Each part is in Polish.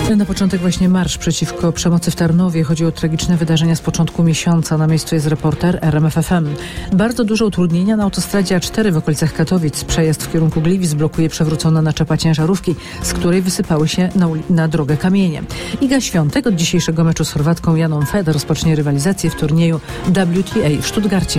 Na początek właśnie marsz przeciwko przemocy w Tarnowie. Chodzi o tragiczne wydarzenia z początku miesiąca. Na miejscu jest reporter RMF FM. Bardzo duże utrudnienia na autostradzie A4 w okolicach Katowic. Przejazd w kierunku Gliwic blokuje przewrócona naczepa ciężarówki, z której wysypały się na drogę kamienie. Iga Świątek od dzisiejszego meczu z Chorwatką Janą Fed rozpocznie rywalizację w turnieju WTA w Stuttgarcie.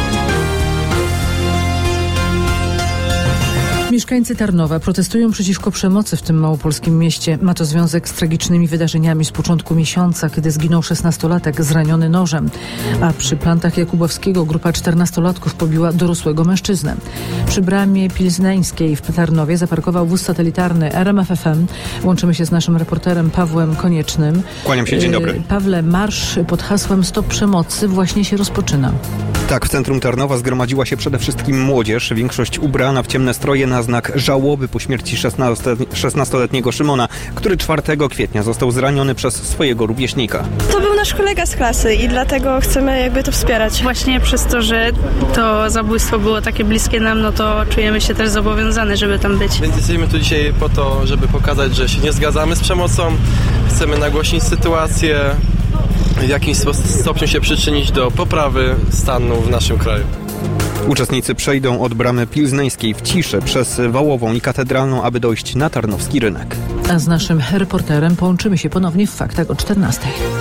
Mieszkańcy Tarnowa protestują przeciwko przemocy w tym małopolskim mieście. Ma to związek z tragicznymi wydarzeniami z początku miesiąca, kiedy zginął 16-latek zraniony nożem. A przy Plantach Jakubowskiego grupa 14-latków pobiła dorosłego mężczyznę. Przy bramie Pilzneńskiej w Tarnowie zaparkował wóz satelitarny RMF FM. Łączymy się z naszym reporterem Pawłem Koniecznym. Kłaniam się, dzień dobry. Pawle, marsz pod hasłem Stop Przemocy właśnie się rozpoczyna. Tak, w centrum Tarnowa zgromadziła się przede wszystkim młodzież. Większość ubrana w ciemne stroje na znak żałoby po śmierci 16-letniego Szymona, który 4 kwietnia został zraniony przez swojego rówieśnika. To był nasz kolega z klasy i dlatego chcemy to wspierać. Właśnie przez to, że to zabójstwo było takie bliskie nam, no to czujemy się też zobowiązane, żeby tam być. Więc jesteśmy tu dzisiaj po to, żeby pokazać, że się nie zgadzamy z przemocą. Chcemy nagłośnić sytuację, w jakimś stopniu się przyczynić do poprawy stanu w naszym kraju. Uczestnicy przejdą od bramy Pilzneńskiej w ciszę przez Wałową i Katedralną, aby dojść na Tarnowski Rynek. A z naszym reporterem połączymy się ponownie w faktach o 14:00.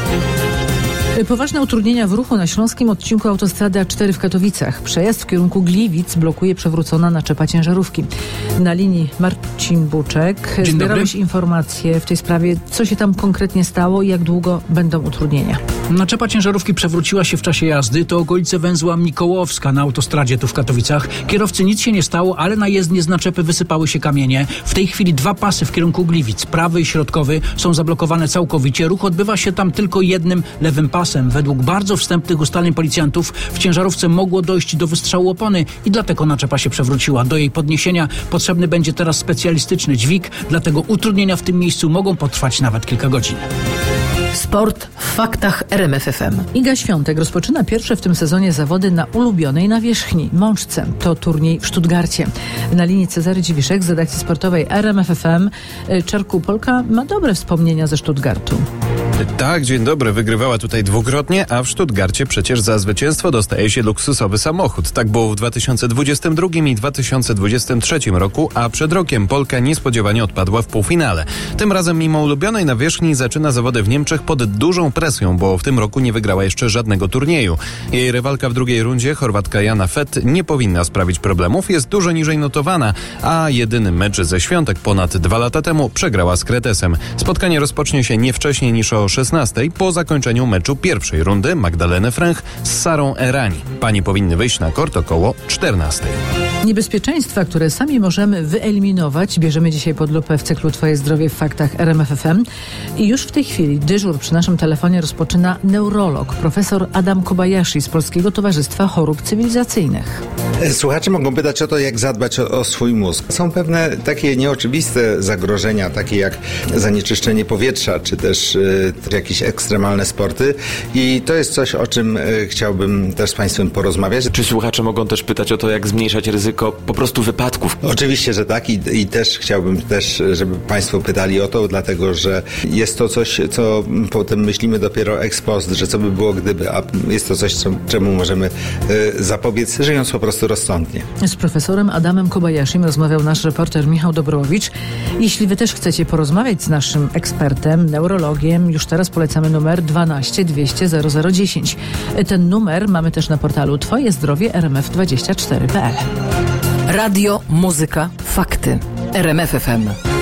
Poważne utrudnienia w ruchu na śląskim odcinku autostrady A4 w Katowicach. Przejazd w kierunku Gliwic blokuje przewrócona naczepa ciężarówki. Na linii Marcin Buczek. Zbierałeś informacje w tej sprawie. Co się tam konkretnie stało i jak długo będą utrudnienia? Naczepa ciężarówki przewróciła się w czasie jazdy. To okolice węzła Mikołowska na autostradzie tu w Katowicach. Kierowcy nic się nie stało, ale na jezdnię z naczepy wysypały się kamienie. W tej chwili 2 pasy w kierunku Gliwic, prawy i środkowy, są zablokowane całkowicie. Ruch odbywa się tam tylko jednym lewym pasem. Według bardzo wstępnych ustaleń policjantów w ciężarówce mogło dojść do wystrzału opony i dlatego naczepa się przewróciła. Do jej podniesienia potrzebny będzie teraz specjalistyczny dźwig, dlatego utrudnienia w tym miejscu mogą potrwać nawet kilka godzin. Sport w faktach RMF FM. Iga Świątek rozpoczyna pierwsze w tym sezonie zawody na ulubionej nawierzchni Mączce. To turniej w Stuttgarcie. Na linii Cezary Dziwiszek z redakcji sportowej RMF FM. Czarku, Polka ma dobre wspomnienia ze Stuttgartu. Tak, dzień dobry. Wygrywała tutaj dwukrotnie, a w Stuttgarcie przecież za zwycięstwo dostaje się luksusowy samochód. Tak było w 2022 i 2023 roku, a przed rokiem Polka niespodziewanie odpadła w półfinale. Tym razem mimo ulubionej nawierzchni zaczyna zawody w Niemczech pod dużą presją, bo w tym roku nie wygrała jeszcze żadnego turnieju. Jej rywalka w drugiej rundzie, Chorwatka Jana Fed, nie powinna sprawić problemów, jest dużo niżej notowana, a jedyny mecz ze świątek ponad 2 lata temu przegrała z Kretesem. Spotkanie rozpocznie się nie wcześniej niż o 16:00 po zakończeniu meczu pierwszej rundy Magdaleny Fręch z Sarą Errani. Panie powinny wyjść na kort około 14:00. Niebezpieczeństwa, które sami możemy wyeliminować, bierzemy dzisiaj pod lupę w cyklu Twoje zdrowie w faktach RMF FM. I już w tej chwili dyżur przy naszym telefonie rozpoczyna neurolog, profesor Adam Kobayashi z Polskiego Towarzystwa Chorób Cywilizacyjnych. Słuchacze mogą pytać o to, jak zadbać o swój mózg. Są pewne takie nieoczywiste zagrożenia, takie jak zanieczyszczenie powietrza, czy też jakieś ekstremalne sporty. I to jest coś, o czym chciałbym też z Państwem porozmawiać. Czy słuchacze mogą też pytać o to, jak zmniejszać ryzyko po prostu wypadków? Oczywiście, że tak i też chciałbym żeby Państwo pytali o to, dlatego że jest to coś, co potem myślimy dopiero ex post, że co by było gdyby, a jest to coś, czemu możemy zapobiec, żyjąc po prostu rozsądnie. Z profesorem Adamem Kobayashim rozmawiał nasz reporter Michał Dobrowicz. Jeśli Wy też chcecie porozmawiać z naszym ekspertem, neurologiem, już teraz polecamy numer 12 200 0010. Ten numer mamy też na portalu Twoje zdrowie rmf24.pl. Radio, muzyka, fakty. RMF FM.